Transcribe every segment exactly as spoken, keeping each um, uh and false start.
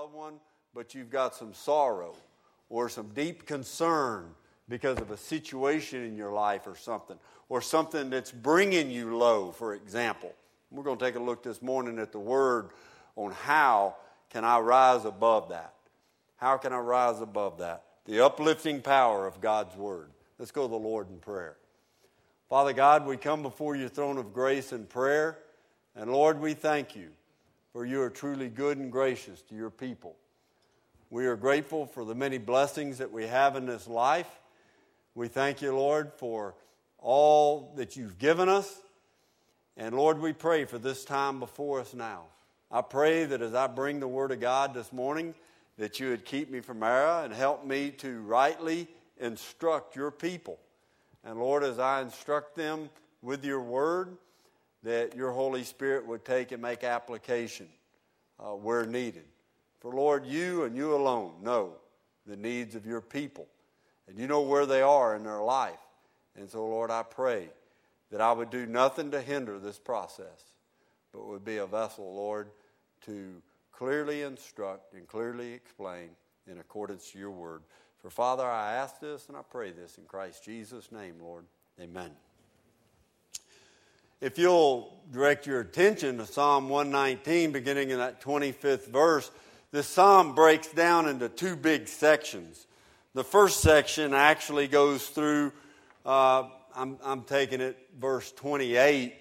loved one, but you've got some sorrow or some deep concern because of a situation in your life or something, or something that's bringing you low, for example. We're going to take a look this morning at the Word on how can I rise above that. How can I rise above that? The uplifting power of God's Word. Let's go to the Lord in prayer. Father God, we come before your throne of grace in prayer, and Lord, we thank you for you are truly good and gracious to your people. We are grateful for the many blessings that we have in this life. We thank you, Lord, for all that you've given us. And Lord, we pray for this time before us now. I pray that as I bring the Word of God this morning, that you would keep me from error and help me to rightly instruct your people. And Lord, as I instruct them with your Word, that your Holy Spirit would take and make application uh, where needed. For Lord, you and you alone know the needs of your people. And you know where they are in their life. And so, Lord, I pray that I would do nothing to hinder this process, but would be a vessel, Lord, to clearly instruct and clearly explain in accordance to your word. For, Father, I ask this and I pray this in Christ Jesus' name, Lord. Amen. If you'll direct your attention to Psalm one nineteen, beginning in that twenty-fifth verse, this psalm breaks down into two big sections. The first section actually goes through, uh, I'm, I'm taking it, verse twenty-eight,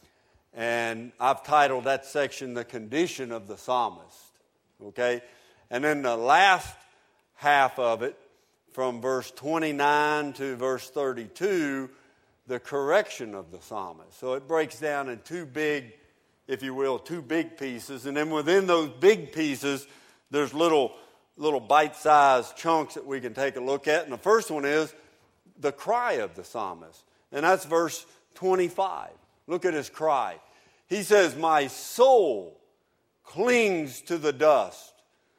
and I've titled that section, The Condition of the Psalmist, okay? And then the last half of it, from verse twenty-nine to verse thirty-two, the correction of the psalmist. So it breaks down in two big, if you will, two big pieces, and then within those big pieces, there's little little bite-sized chunks that we can take a look at. And the first one is the cry of the psalmist. And that's verse twenty-five. Look at his cry. He says, my soul clings to the dust.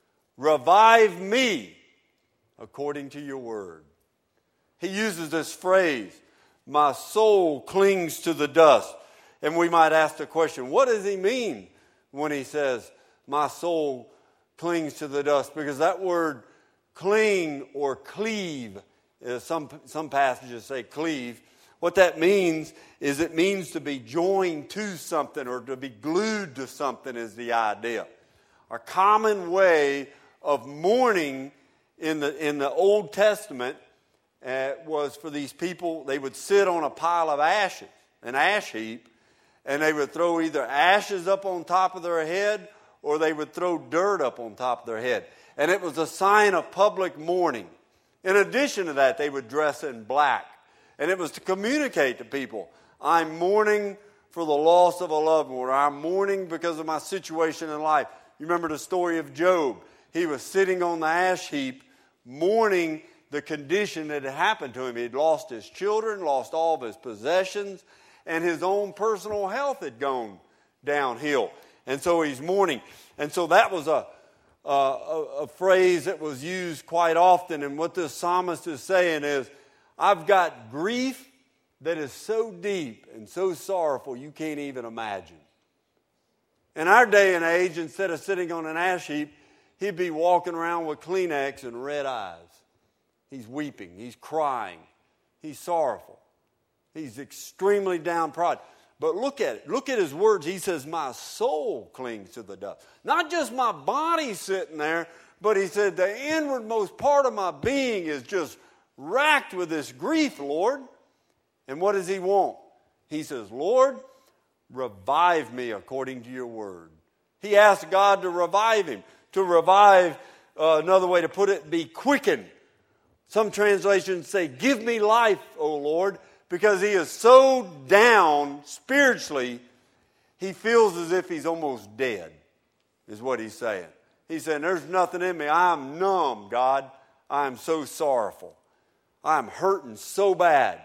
Revive me according to your word. He uses this phrase, my soul clings to the dust. And we might ask the question, what does he mean when he says, my soul clings to the dust? Because that word cling or cleave, uh, some, some passages say cleave. What that means is it means to be joined to something or to be glued to something is the idea. A common way of mourning in the, in the Old Testament uh, was for these people, they would sit on a pile of ashes, an ash heap, and they would throw either ashes up on top of their head or they would throw dirt up on top of their head. And it was a sign of public mourning. In addition to that, they would dress in black. And it was to communicate to people, I'm mourning for the loss of a loved one, or I'm mourning because of my situation in life. You remember the story of Job. He was sitting on the ash heap, mourning the condition that had happened to him. He had lost his children, lost all of his possessions, and his own personal health had gone downhill. And so he's mourning. And so that was a, a, a phrase that was used quite often. And what this psalmist is saying is, I've got grief that is so deep and so sorrowful you can't even imagine. In our day and age, instead of sitting on an ash heap, he'd be walking around with Kleenex and red eyes. He's weeping. He's crying. He's sorrowful. He's extremely downtrodden. But look at it. Look at his words. He says, my soul clings to the dust. Not just my body sitting there, but he said, the inwardmost part of my being is just racked with this grief, Lord. And what does he want? He says, Lord, revive me according to your word. He asked God to revive him. To revive, uh, another way to put it, be quickened. Some translations say, give me life, O Lord. Because he is so down spiritually, he feels as if he's almost dead, is what he's saying. He's saying, there's nothing in me. I'm numb, God. I'm so sorrowful. I'm hurting so bad.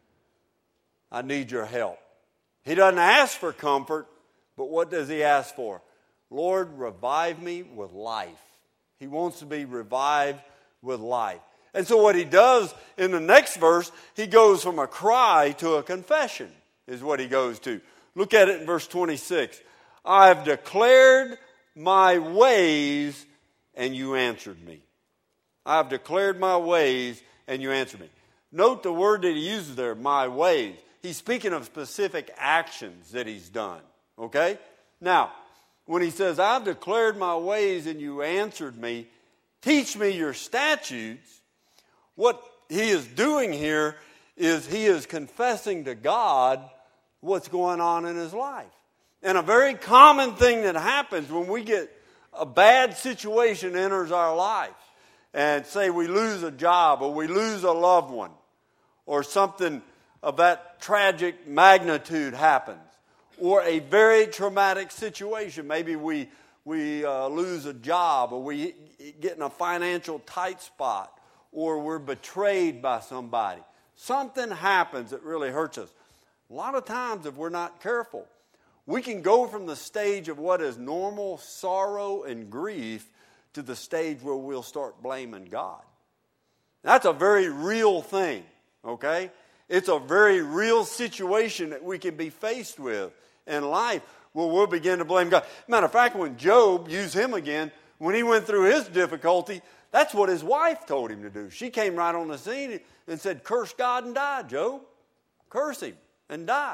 I need your help. He doesn't ask for comfort, but what does he ask for? Lord, revive me with life. He wants to be revived with life. And so what he does in the next verse, he goes from a cry to a confession, is what he goes to. Look at it in verse twenty-six. I've declared my ways and you answered me. I have declared my ways, and you answered me. Note the word that he uses there, my ways. He's speaking of specific actions that he's done. Okay? Now, when he says, I've declared my ways and you answered me, teach me your statutes, what he is doing here is he is confessing to God what's going on in his life. And a very common thing that happens when we get a bad situation enters our life, and say we lose a job or we lose a loved one or something of that tragic magnitude happens, or a very traumatic situation. Maybe we, we uh, lose a job, or we get in a financial tight spot, or we're betrayed by somebody. Something happens that really hurts us. A lot of times, if we're not careful, we can go from the stage of what is normal sorrow and grief to the stage where we'll start blaming God. That's a very real thing, okay? It's a very real situation that we can be faced with in life where we'll begin to blame God. Matter of fact, when Job, use him again, when he went through his difficulty, that's what his wife told him to do. She came right on the scene and said, curse God and die, Job. Curse him and die.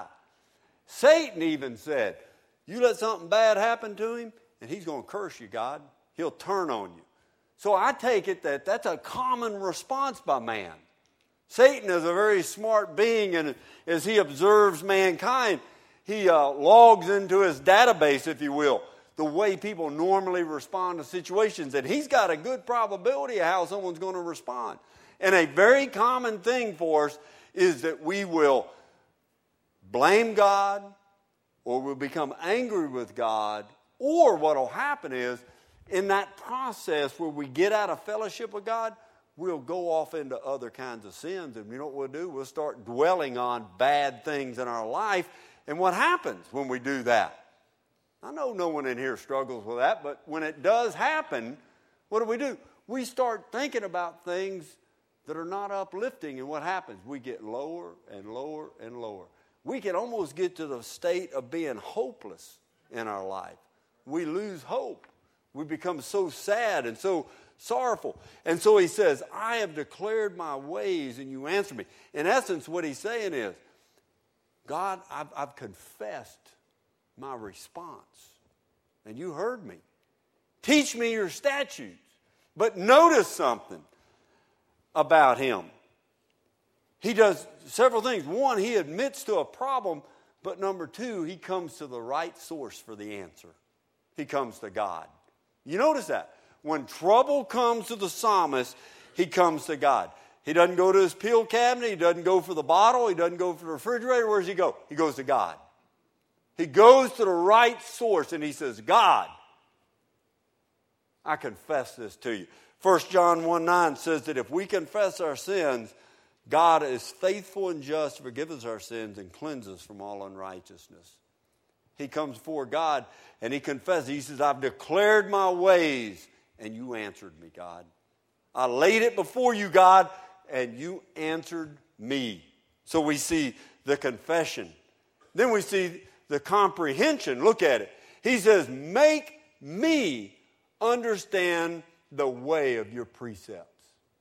Satan even said, you let something bad happen to him, and he's going to curse you, God. He'll turn on you. So I take it that that's a common response by man. Satan is a very smart being, and as he observes mankind, he uh, logs into his database, if you will, the way people normally respond to situations. And he's got a good probability of how someone's going to respond. And a very common thing for us is that we will blame God, or we'll become angry with God, or what will happen is, in that process where we get out of fellowship with God, we'll go off into other kinds of sins. And you know what we'll do? We'll start dwelling on bad things in our life. And what happens when we do that? I know no one in here struggles with that, but when it does happen, what do we do? We start thinking about things that are not uplifting, and what happens? We get lower and lower and lower. We can almost get to the state of being hopeless in our life. We lose hope. We become so sad and so sorrowful. And so he says, I have declared my ways and you answer me. In essence, what he's saying is, God, I've, I've confessed my response, and you heard me. Teach me your statutes. But notice something about him. He does several things. One, he admits to a problem, but number two, he comes to the right source for the answer. He comes to God. You notice that? When trouble comes to the psalmist, he comes to God. He doesn't go to his pill cabinet. He doesn't go for the bottle. He doesn't go for the refrigerator. Where does he go? He goes to God. He goes to the right source and he says, God, I confess this to you. First John one nine says that if we confess our sins, God is faithful and just to forgive us our sins and cleanse us from all unrighteousness. He comes before God and he confesses. He says, I've declared my ways and you answered me, God. I laid it before you, God, and you answered me. So we see the confession. Then we see the comprehension. Look at it. He says, make me understand the way of your precepts.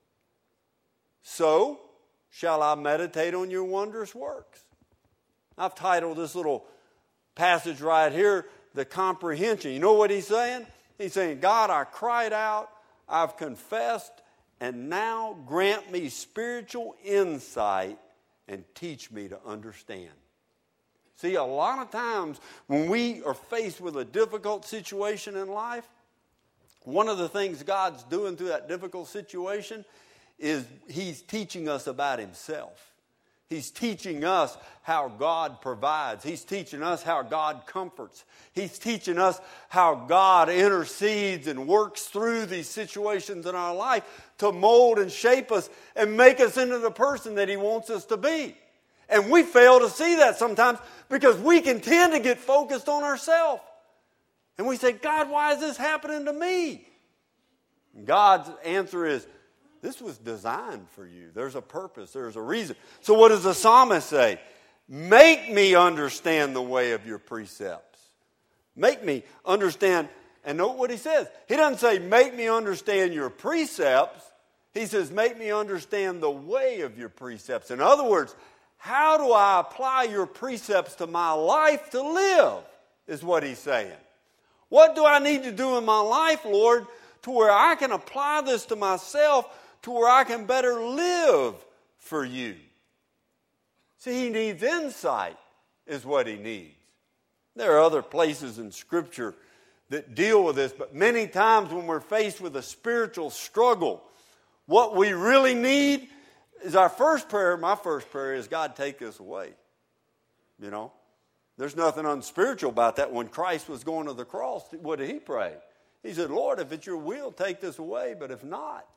So shall I meditate on your wondrous works. I've titled this little passage right here, the comprehension. You know what he's saying? He's saying, God, I cried out, I've confessed, and now grant me spiritual insight and teach me to understand. See, a lot of times when we are faced with a difficult situation in life, one of the things God's doing through that difficult situation is he's teaching us about himself. He's teaching us how God provides. He's teaching us how God comforts. He's teaching us how God intercedes and works through these situations in our life to mold and shape us and make us into the person that he wants us to be. And we fail to see that sometimes because we can tend to get focused on ourselves. And we say, God, why is this happening to me? And God's answer is, this was designed for you. There's a purpose. There's a reason. So what does the psalmist say? Make me understand the way of your precepts. Make me understand And note what he says. He doesn't say, make me understand your precepts. He says, make me understand the way of your precepts. In other words, how do I apply your precepts to my life to live, is what he's saying. What do I need to do in my life, Lord, to where I can apply this to myself, to where I can better live for you? See, he needs insight, is what he needs. There are other places in Scripture that deal with this, but many times when we're faced with a spiritual struggle, what we really need is our first prayer. My first prayer is, God, take this away. You know, there's nothing unspiritual about that. When Christ was going to the cross, what did he pray? He said, Lord, if it's your will, take this away, but if not,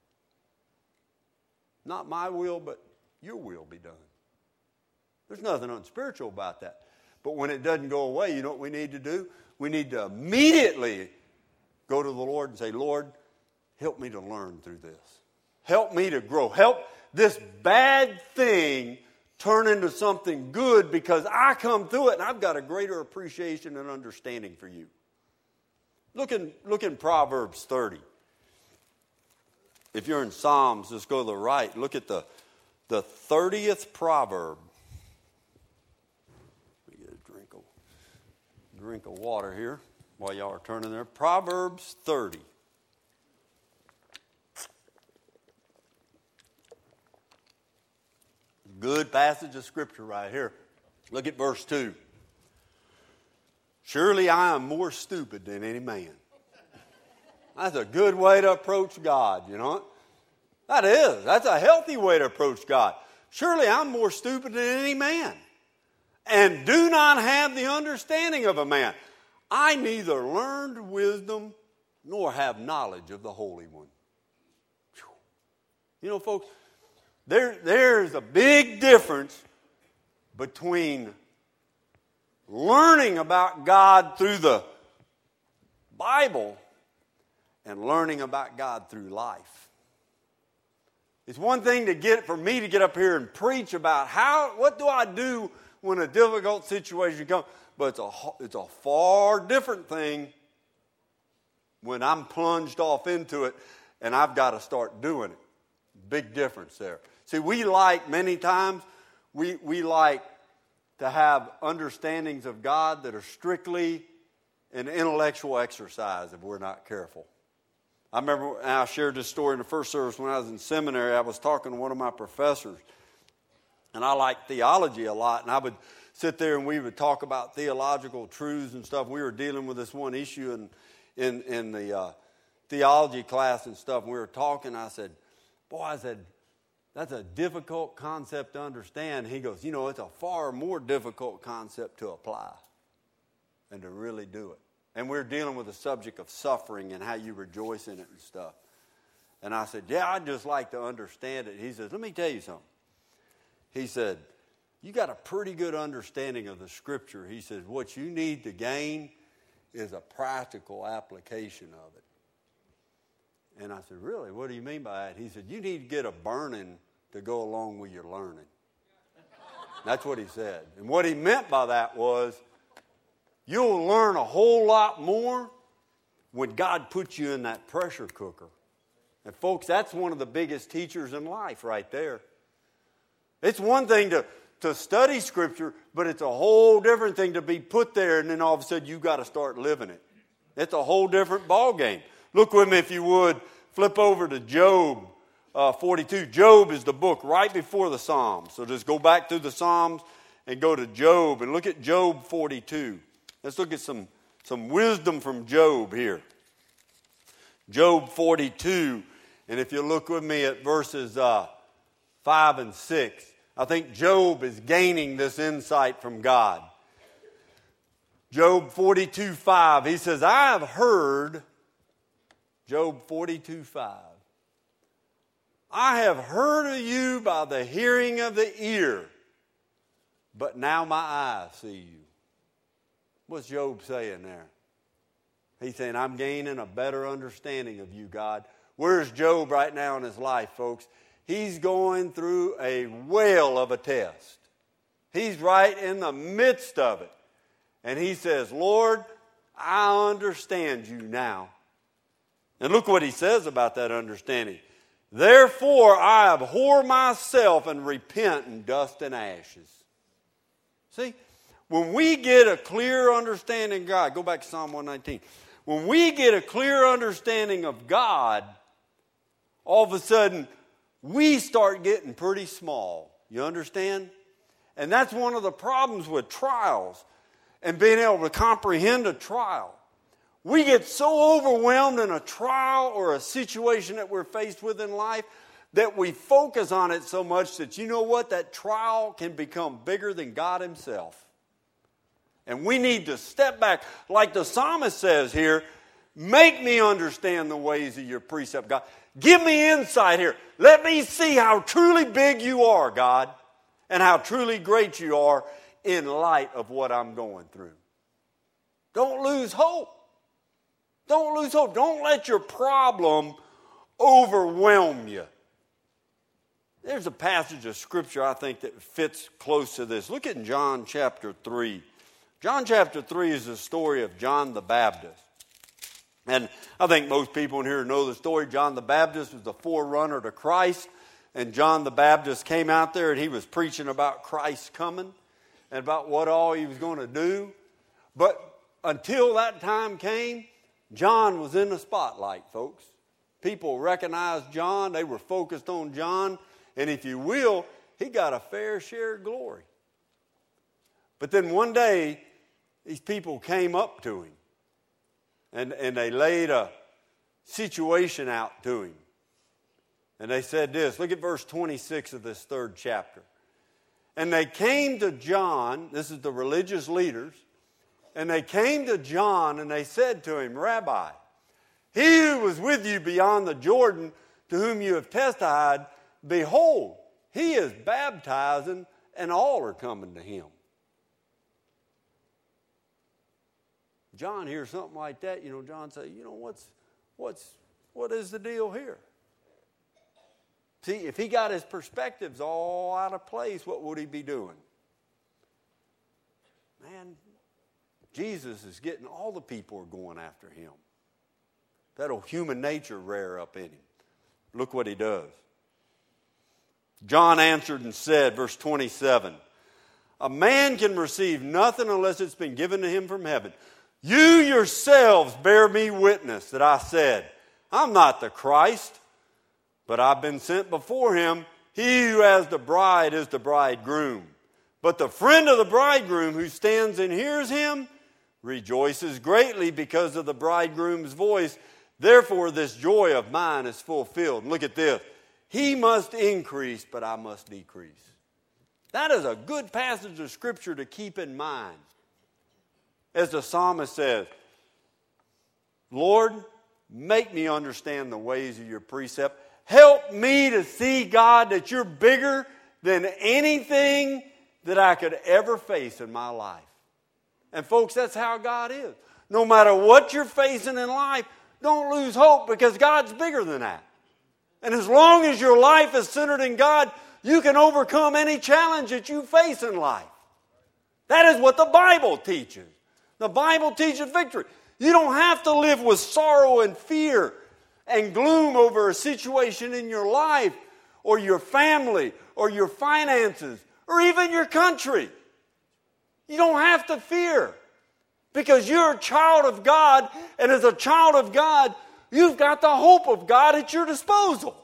not my will, but your will be done. There's nothing unspiritual about that. But when it doesn't go away, you know what we need to do? We need to immediately go to the Lord and say, Lord, help me to learn through this. Help me to grow. Help this bad thing turn into something good, because I come through it and I've got a greater appreciation and understanding for you. Look in, look in Proverbs thirty. If you're in Psalms, just go to the right. Look at the, the thirtieth proverb. Let me get a drink of, drink of water here while y'all are turning there. Proverbs thirty. Good passage of Scripture right here. Look at verse two. Surely I am more stupid than any man. That's a good way to approach God, you know. That is. That's a healthy way to approach God. Surely I'm more stupid than any man, and do not have the understanding of a man. I neither learned wisdom nor have knowledge of the Holy One. You know, folks, There, there's a big difference between learning about God through the Bible and learning about God through life. It's one thing to get for me to get up here and preach about how, what do I do when a difficult situation comes, but it's a, it's a far different thing when I'm plunged off into it and I've got to start doing it. Big difference there. See, we like, many times, we, we like to have understandings of God that are strictly an intellectual exercise if we're not careful. I remember, and I shared this story in the first service when I was in seminary. I was talking to one of my professors, and I liked theology a lot, and I would sit there and we would talk about theological truths and stuff. We were dealing with this one issue in, in, in the uh, theology class and stuff, and we were talking. I said, boy, I said, that's a difficult concept to understand. He goes, you know, it's a far more difficult concept to apply and to really do it. And we're dealing with the subject of suffering and how you rejoice in it and stuff. And I said, yeah, I'd just like to understand it. He says, let me tell you something. He said, you got a pretty good understanding of the Scripture. He says, what you need to gain is a practical application of it. And I said, really? What do you mean by that? He said, you need to get a burning to go along with your learning. That's what he said. And what he meant by that was, you'll learn a whole lot more when God puts you in that pressure cooker. And folks, that's one of the biggest teachers in life right there. It's one thing to, to study Scripture, but it's a whole different thing to be put there and then all of a sudden you've got to start living it. It's a whole different ballgame. Look with me, if you would, flip over to Job uh, forty-two. Job is the book right before the Psalms. So just go back through the Psalms and go to Job and look at Job forty-two. Let's look at some, some wisdom from Job here. Job forty-two, and if you look with me at verses uh, five and six, I think Job is gaining this insight from God. Job forty-two, five, he says, I have heard... Job forty-two, five. I have heard of you by the hearing of the ear, but now my eyes see you. What's Job saying there? He's saying, I'm gaining a better understanding of you, God. Where's Job right now in his life, folks? He's going through a whale of a test. He's right in the midst of it. And he says, Lord, I understand you now. And look what he says about that understanding. Therefore I abhor myself and repent in dust and ashes. See, when we get a clear understanding of God, go back to Psalm one nineteen. When we get a clear understanding of God, all of a sudden we start getting pretty small. You understand? And that's one of the problems with trials and being able to comprehend a trial. We get so overwhelmed in a trial or a situation that we're faced with in life that we focus on it so much that, you know what, that trial can become bigger than God himself. And we need to step back. Like the psalmist says here, make me understand the ways of your precept, God. Give me insight here. Let me see how truly big you are, God, and how truly great you are in light of what I'm going through. Don't lose hope. Don't lose hope. Don't let your problem overwhelm you. There's a passage of Scripture I think that fits close to this. Look at John chapter three. John chapter three is the story of John the Baptist. And I think most people in here know the story. John the Baptist was the forerunner to Christ. And John the Baptist came out there and he was preaching about Christ's coming and about what all he was going to do. But until that time came, John was in the spotlight, folks. People recognized John. They were focused on John. And if you will, he got a fair share of glory. But then one day, these people came up to him. And, and they laid a situation out to him. And they said this. Look at verse twenty-six of this third chapter. And they came to John. This is the religious leaders. And they came to John and they said to him, Rabbi, he who was with you beyond the Jordan, to whom you have testified, behold, he is baptizing and all are coming to him. John hears something like that, you know, John says, you know, what's, what's, what is the deal here? See, if he got his perspectives all out of place, what would he be doing? Man, Jesus is getting, all the people are going after him. That old human nature rear up in him. Look what he does. John answered and said, verse twenty-seven, a man can receive nothing unless it's been given to him from heaven. You yourselves bear me witness that I said, I'm not the Christ, but I've been sent before him. He who has the bride is the bridegroom. But the friend of the bridegroom who stands and hears him rejoices greatly because of the bridegroom's voice. Therefore, this joy of mine is fulfilled. Look at this. He must increase, but I must decrease. That is a good passage of Scripture to keep in mind. As the psalmist says, Lord, make me understand the ways of your precept. Help me to see, God, that you're bigger than anything that I could ever face in my life. And folks, that's how God is. No matter what you're facing in life, don't lose hope because God's bigger than that. And as long as your life is centered in God, you can overcome any challenge that you face in life. That is what the Bible teaches. The Bible teaches victory. You don't have to live with sorrow and fear and gloom over a situation in your life or your family or your finances or even your country. You don't have to fear because you're a child of God, and as a child of God, you've got the hope of God at your disposal.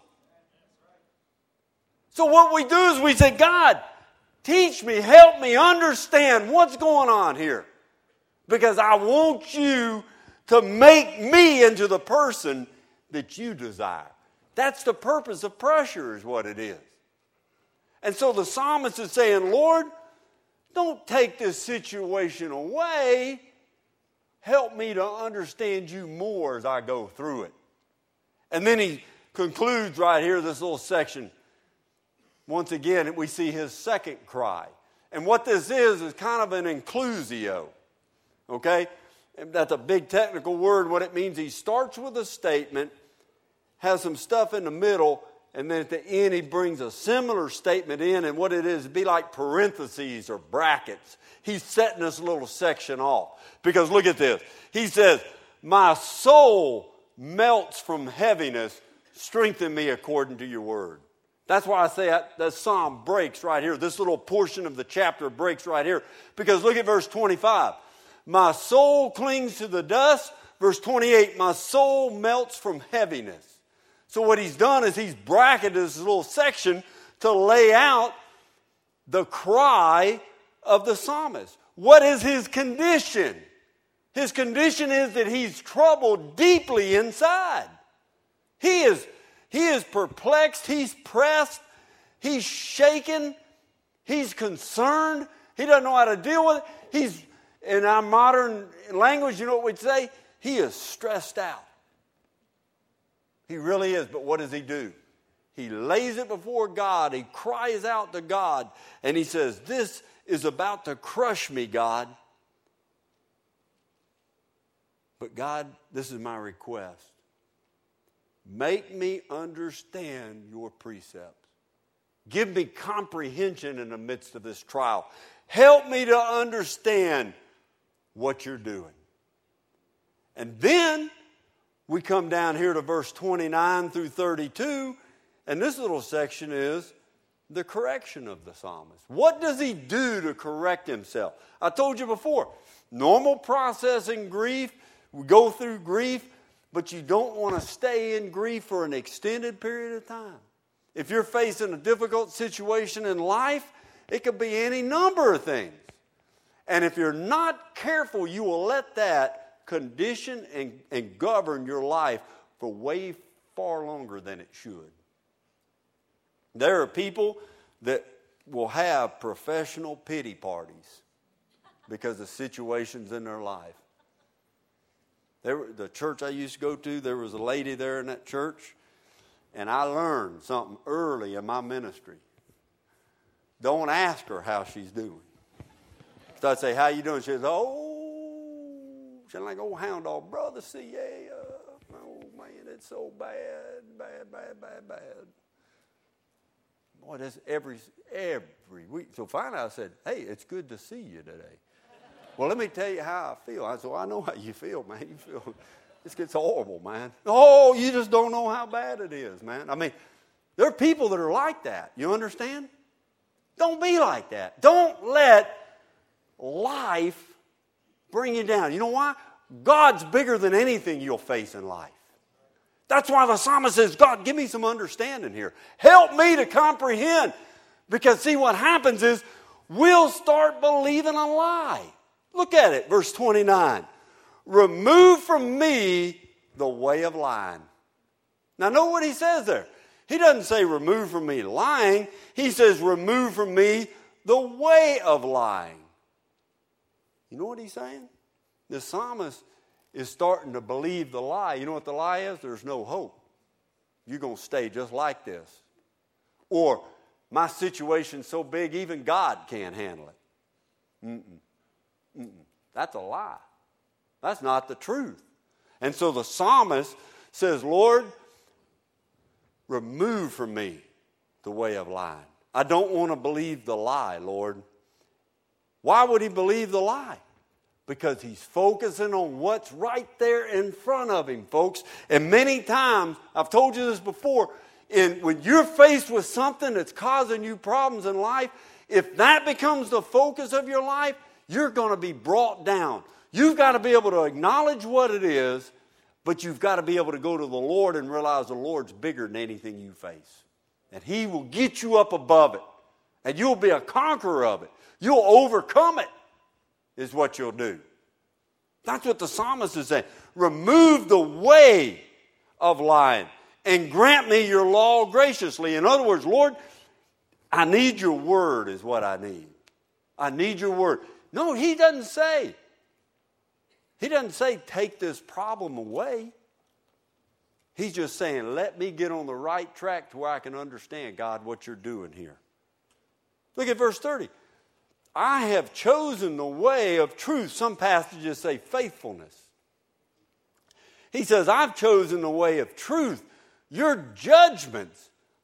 So what we do is we say, God, teach me, help me understand what's going on here. Because I want you to make me into the person that you desire. That's the purpose of pressure is what it is. And so the psalmist is saying, Lord, don't take this situation away. Help me to understand you more as I go through it. And then he concludes right here, this little section. Once again, we see his second cry. And what this is, is kind of an inclusio. Okay? That's a big technical word. What it means, he starts with a statement, has some stuff in the middle, and then at the end he brings a similar statement in, and what it is, it'd be like parentheses or brackets. He's setting this little section off. Because look at this. He says, my soul melts from heaviness, strengthen me according to your word. That's why I say that, that psalm breaks right here. This little portion of the chapter breaks right here. Because look at verse twenty-five. My soul clings to the dust. Verse twenty-eight, my soul melts from heaviness. So what he's done is he's bracketed this little section to lay out the cry of the psalmist. What is his condition? His condition is that he's troubled deeply inside. He is, he is perplexed, he's pressed, he's shaken, he's concerned, he doesn't know how to deal with it. He's, in our modern language, you know what we'd say? He is stressed out. He really is, but what does he do? He lays it before God, he cries out to God, and he says, this is about to crush me, God. But God, this is my request. Make me understand your precepts. Give me comprehension in the midst of this trial. Help me to understand what you're doing. And then we come down here to verse twenty-nine through thirty-two, and this little section is the correction of the psalmist. What does he do to correct himself? I told you before, normal process in grief, we go through grief, but you don't want to stay in grief for an extended period of time. If you're facing a difficult situation in life, it could be any number of things. And if you're not careful, you will let that condition and, and govern your life for way far longer than it should. There are people that will have professional pity parties because of situations in their life. There, the church I used to go to, there was a lady there in that church, and I learned something early in my ministry. Don't ask her how she's doing. So I'd say, how you doing? She says, oh, she's like old hound dog. Brother, see, yeah, uh, oh, man, it's so bad, bad, bad, bad, bad. Boy, that's every, every week. So finally I said, hey, it's good to see you today. Well, let me tell you how I feel. I said, well, I know how you feel, man. You feel, this gets horrible, man. Oh, you just don't know how bad it is, man. I mean, there are people that are like that. You understand? Don't be like that. Don't let life bring you down. You know why? God's bigger than anything you'll face in life. That's why the psalmist says, God, give me some understanding here. Help me to comprehend. Because see, what happens is we'll start believing a lie. Look at it, verse twenty-nine. Remove from me the way of lying. Now, know what he says there. He doesn't say remove from me lying. He says remove from me the way of lying. You know what he's saying? The psalmist is starting to believe the lie. You know what the lie is? There's no hope. You're going to stay just like this. Or my situation's so big, even God can't handle it. Mm-mm. Mm-mm. That's a lie. That's not the truth. And so the psalmist says, Lord, remove from me the way of lying. I don't want to believe the lie, Lord. Why would he believe the lie? Because he's focusing on what's right there in front of him, folks. And many times, I've told you this before, in, when you're faced with something that's causing you problems in life, if that becomes the focus of your life, you're going to be brought down. You've got to be able to acknowledge what it is, but you've got to be able to go to the Lord and realize the Lord's bigger than anything you face. And he will get you up above it. And you'll be a conqueror of it. You'll overcome it, is what you'll do. That's what the psalmist is saying. Remove the way of lying and grant me your law graciously. In other words, Lord, I need your word is what I need. I need your word. No, he doesn't say. He doesn't say take this problem away. He's just saying let me get on the right track to where I can understand, God, what you're doing here. Look at verse thirty. I have chosen the way of truth. Some passages say faithfulness. He says, I've chosen the way of truth. Your judgments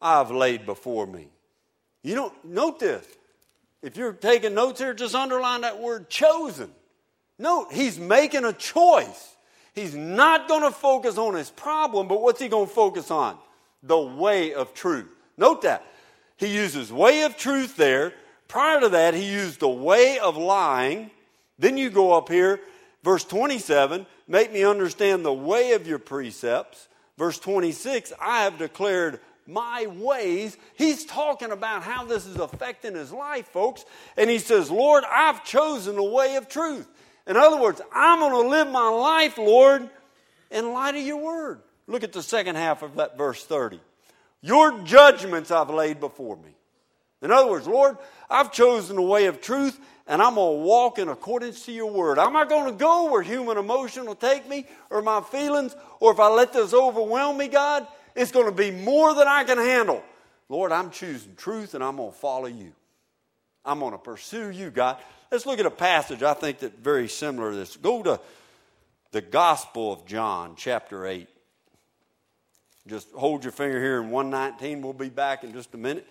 I have laid before me. You don't note this. If you're taking notes here, just underline that word chosen. Note, he's making a choice. He's not going to focus on his problem, but what's he going to focus on? The way of truth. Note that. He uses way of truth there. Prior to that, he used the way of lying. Then you go up here, verse twenty-seven, make me understand the way of your precepts. Verse twenty-six, I have declared my ways. He's talking about how this is affecting his life, folks. And he says, Lord, I've chosen the way of truth. In other words, I'm going to live my life, Lord, in light of your word. Look at the second half of that verse thirty. Your judgments I've laid before me. In other words, Lord, I've chosen the way of truth, and I'm going to walk in accordance to your word. I'm not going to go where human emotion will take me, or my feelings, or if I let this overwhelm me, God, it's going to be more than I can handle. Lord, I'm choosing truth, and I'm going to follow you. I'm going to pursue you, God. Let's look at a passage I think that's very similar to this. Go to the Gospel of John, chapter eight. Just hold your finger here in one nineteen. We'll be back in just a minute.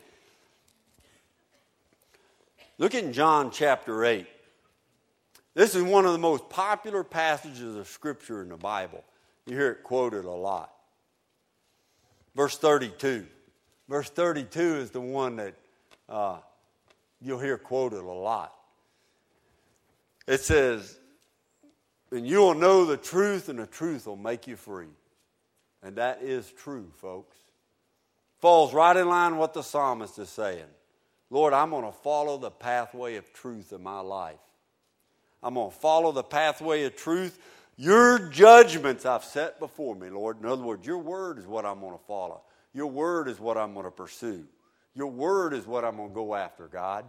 Look in John chapter eight. This is one of the most popular passages of Scripture in the Bible. You hear it quoted a lot. Verse thirty-two. Verse thirty-two is the one that uh, you'll hear quoted a lot. It says, and you will know the truth, and the truth will make you free. And that is true, folks. Falls right in line with what the psalmist is saying. Lord, I'm going to follow the pathway of truth in my life. I'm going to follow the pathway of truth. Your judgments I've set before me, Lord. In other words, your word is what I'm going to follow. Your word is what I'm going to pursue. Your word is what I'm going to go after, God.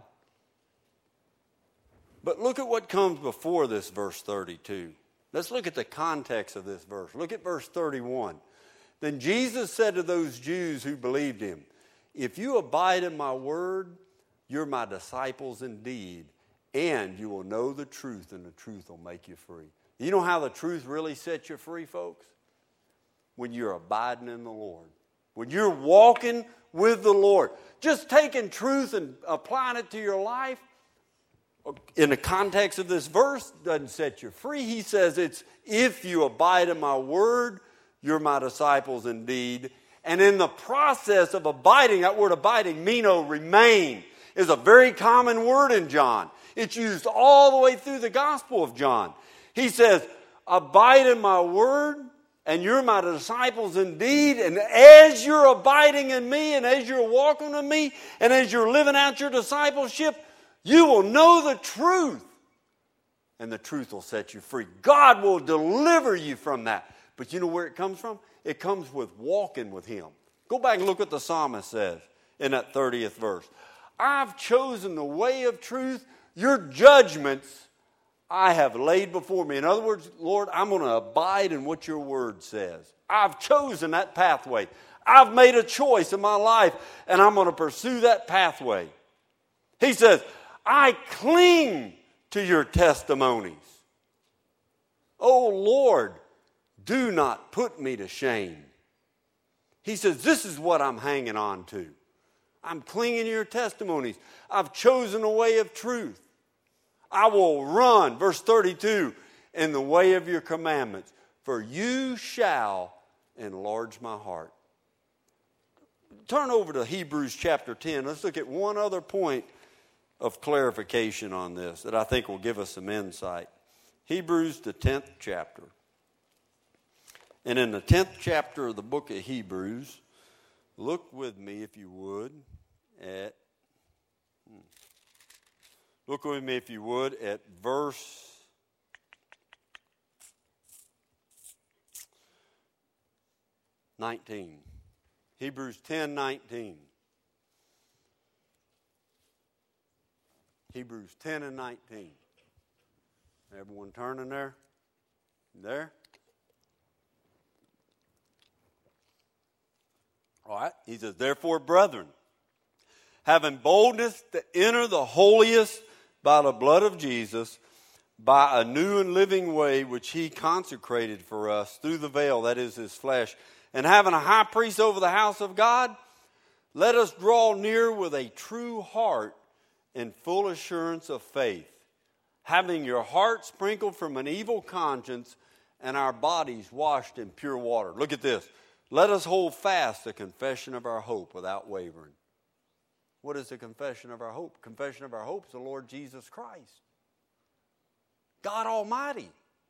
But look at what comes before this verse thirty-two. Let's look at the context of this verse. Look at verse thirty-one. Then Jesus said to those Jews who believed him, if you abide in my word, you're my disciples indeed, and you will know the truth, and the truth will make you free. You know how the truth really sets you free, folks? When you're abiding in the Lord. When you're walking with the Lord. Just taking truth and applying it to your life, in the context of this verse, doesn't set you free. He says it's, if you abide in my word, you're my disciples indeed. And in the process of abiding, that word abiding, meno, remain, is a very common word in John. It's used all the way through the Gospel of John. He says, abide in my word, and you're my disciples indeed. And as you're abiding in me, and as you're walking with me, and as you're living out your discipleship, you will know the truth, and the truth will set you free. God will deliver you from that. But you know where it comes from? It comes with walking with him. Go back and look what the psalmist says in that thirtieth verse. I've chosen the way of truth. Your judgments I have laid before me. In other words, Lord, I'm going to abide in what your word says. I've chosen that pathway. I've made a choice in my life, and I'm going to pursue that pathway. He says, I cling to your testimonies. Oh, Lord, do not put me to shame. He says, this is what I'm hanging on to. I'm clinging to your testimonies. I've chosen a way of truth. I will run, verse thirty-two, in the way of your commandments, for you shall enlarge my heart. Turn over to Hebrews chapter ten. Let's look at one other point of clarification on this that I think will give us some insight. Hebrews, the tenth chapter. And in the tenth chapter of the book of Hebrews, look with me, if you would, at, look with me, if you would, at verse nineteen. Hebrews ten nineteen. Hebrews ten and nineteen. Everyone turning there? There? All right. He says, therefore, brethren, having boldness to enter the holiest by the blood of Jesus, by a new and living way which he consecrated for us through the veil, that is his flesh, and having a high priest over the house of God, Let us draw near with a true heart in full assurance of faith, having your heart sprinkled from an evil conscience and our bodies washed in pure water. Look at this. Let us hold fast the confession of our hope without wavering. What is the confession of our hope? Confession of our hope is the Lord Jesus Christ, God Almighty.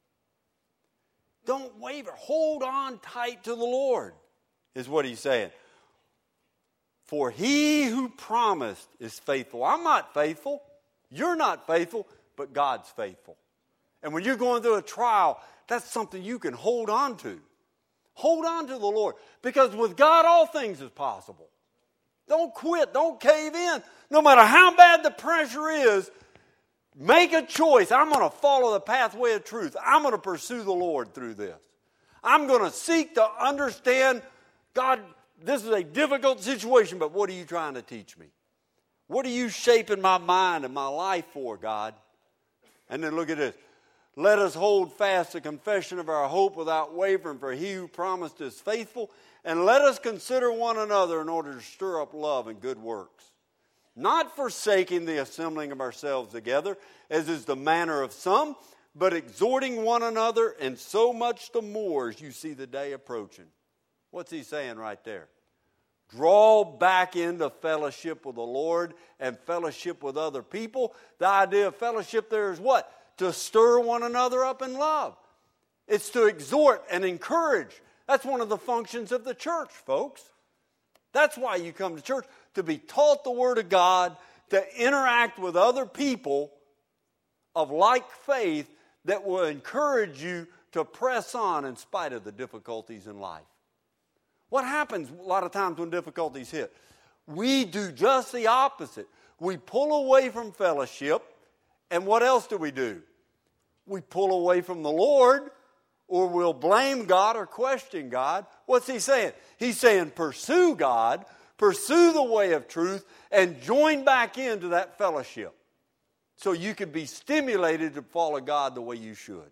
Don't waver. Hold on tight to the Lord, is what he's saying. For he who promised is faithful. I'm not faithful. You're not faithful, but God's faithful. And when you're going through a trial, that's something you can hold on to. Hold on to the Lord. Because with God, all things is possible. Don't quit. Don't cave in. No matter how bad the pressure is, make a choice. I'm going to follow the pathway of truth. I'm going to pursue the Lord through this. I'm going to seek to understand, God, this is a difficult situation, but what are you trying to teach me? What are you shaping my mind and my life for, God? And then look at this. Let us hold fast the confession of our hope without wavering, for he who promised is faithful. And let us consider one another in order to stir up love and good works, not forsaking the assembling of ourselves together, as is the manner of some, but exhorting one another, and so much the more as you see the day approaching. What's he saying right there? Draw back into fellowship with the Lord and fellowship with other people. The idea of fellowship there is what? To stir one another up in love. It's to exhort and encourage. That's one of the functions of the church, folks. That's why you come to church, to be taught the Word of God, to interact with other people of like faith that will encourage you to press on in spite of the difficulties in life. What happens a lot of times when difficulties hit? We do just the opposite. We pull away from fellowship, and what else do we do? We pull away from the Lord, or we'll blame God or question God. What's he saying? He's saying pursue God, pursue the way of truth, and join back into that fellowship so you can be stimulated to follow God the way you should.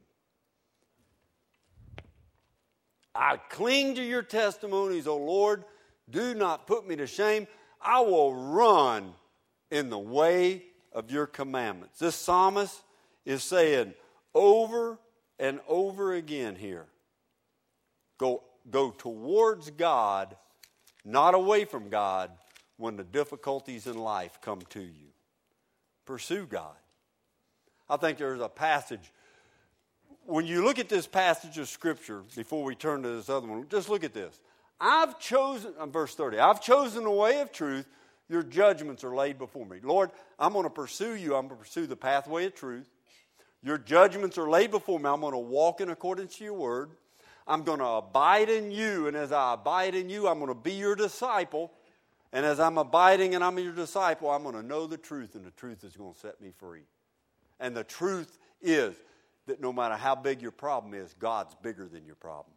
I cling to your testimonies, O Lord. Do not put me to shame. I will run in the way of your commandments. This psalmist is saying over and over again here, go, go towards God, not away from God, when the difficulties in life come to you. Pursue God. I think there's a passage. When you look at this passage of Scripture, before we turn to this other one, just look at this. I've chosen, verse thirty, I've chosen the way of truth. Your judgments are laid before me. Lord, I'm going to pursue you. I'm going to pursue the pathway of truth. Your judgments are laid before me. I'm going to walk in accordance to your word. I'm going to abide in you. And as I abide in you, I'm going to be your disciple. And as I'm abiding and I'm your disciple, I'm going to know the truth. And the truth is going to set me free. And the truth is that no matter how big your problem is, God's bigger than your problem.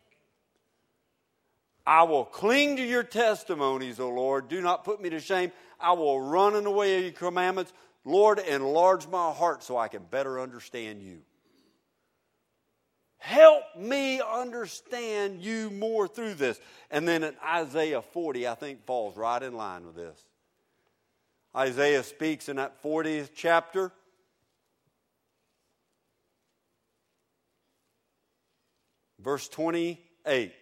I will cling to your testimonies, O Lord. Do not put me to shame. I will run in the way of your commandments. Lord, enlarge my heart so I can better understand you. Help me understand you more through this. And then in Isaiah forty, I think, falls right in line with this. Isaiah speaks in that fortieth chapter. Verse twenty-eight.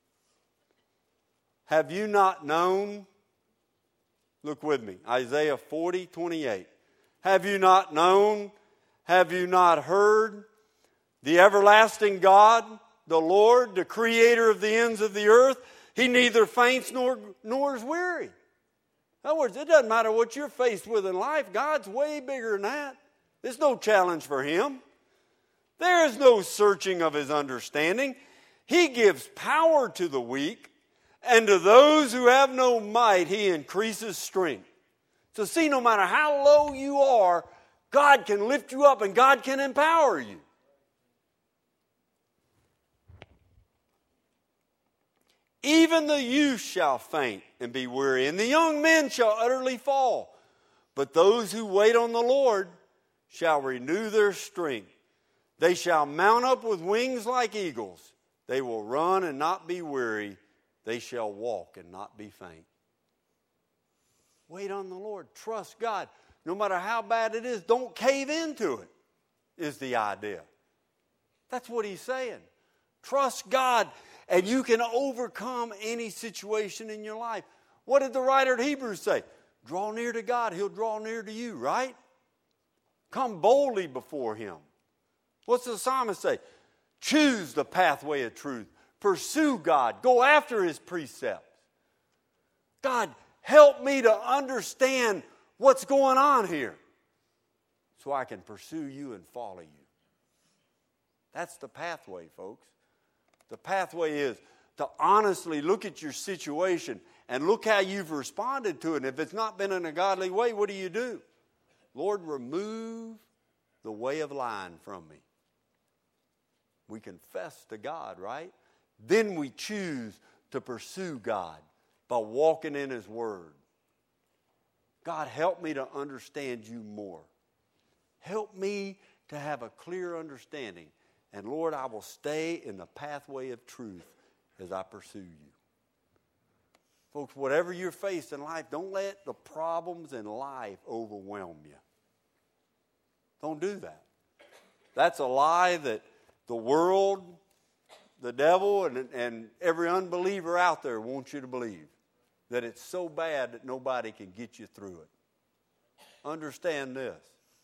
Have you not known? Look with me. Isaiah forty, twenty-eight. Have you not known? Have you not heard? The everlasting God, the Lord, the creator of the ends of the earth, he neither faints nor, nor is weary. In other words, it doesn't matter what you're faced with in life. God's way bigger than that. There's no challenge for him. There is no searching of his understanding. He gives power to the weak, and to those who have no might, he increases strength. So see, no matter how low you are, God can lift you up and God can empower you. Even the youth shall faint and be weary, and the young men shall utterly fall. But those who wait on the Lord shall renew their strength. They shall mount up with wings like eagles. They will run and not be weary. They shall walk and not be faint. Wait on the Lord. Trust God. No matter how bad it is, don't cave into it, is the idea. That's what he's saying. Trust God, and you can overcome any situation in your life. What did the writer of Hebrews say? Draw near to God, he'll draw near to you, right? Come boldly before him. What's the psalmist say? Choose the pathway of truth. Pursue God. Go after his precepts. God, help me to understand what's going on here so I can pursue you and follow you. That's the pathway, folks. The pathway is to honestly look at your situation and look how you've responded to it. And if it's not been in a godly way, what do you do? Lord, remove the way of lying from me. We confess to God, right? Then we choose to pursue God by walking in his word. God, help me to understand you more. Help me to have a clear understanding. And Lord, I will stay in the pathway of truth as I pursue you. Folks, whatever you're faced in life, don't let the problems in life overwhelm you. Don't do that. That's a lie that the world, the devil, and, and every unbeliever out there wants you to believe. That it's so bad that nobody can get you through it. Understand this.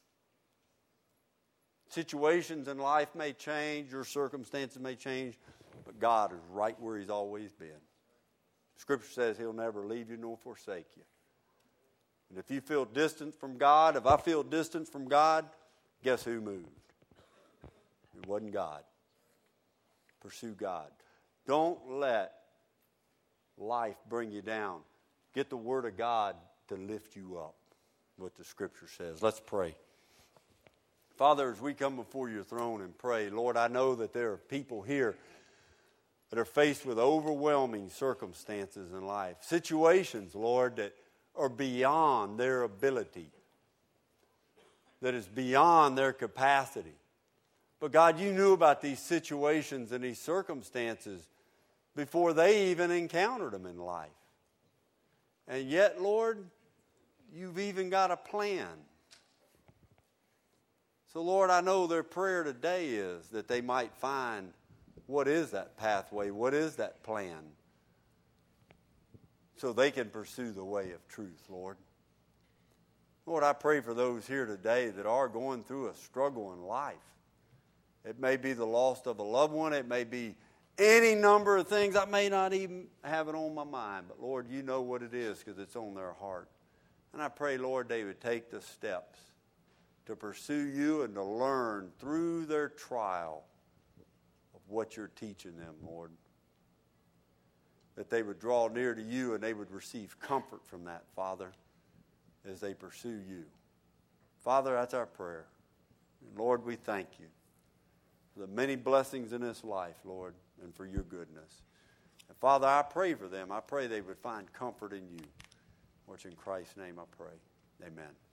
Situations in life may change, your circumstances may change, but God is right where he's always been. Scripture says he'll never leave you nor forsake you. And if you feel distant from God, if I feel distant from God, guess who moved? It wasn't God. Pursue God. Don't let life bring you down. Get the Word of God to lift you up, what the Scripture says. Let's pray. Father, as we come before your throne and pray, Lord, I know that there are people here that are faced with overwhelming circumstances in life. Situations, Lord, that are beyond their ability. That is beyond their capacity. But God, you knew about these situations and these circumstances before they even encountered them in life. And yet, Lord, you've even got a plan. So, Lord, I know their prayer today is that they might find what is that pathway, what is that plan, so they can pursue the way of truth, Lord. Lord, I pray for those here today that are going through a struggle in life. It may be the loss of a loved one. It may be any number of things. I may not even have it on my mind. But, Lord, you know what it is because it's on their heart. And I pray, Lord, they would take the steps to pursue you and to learn through their trial of what you're teaching them, Lord. That they would draw near to you and they would receive comfort from that, Father, as they pursue you. Father, that's our prayer. And Lord, we thank you for the many blessings in this life, Lord, and for your goodness. And Father, I pray for them. I pray they would find comfort in you. Which in Christ's name I pray. Amen.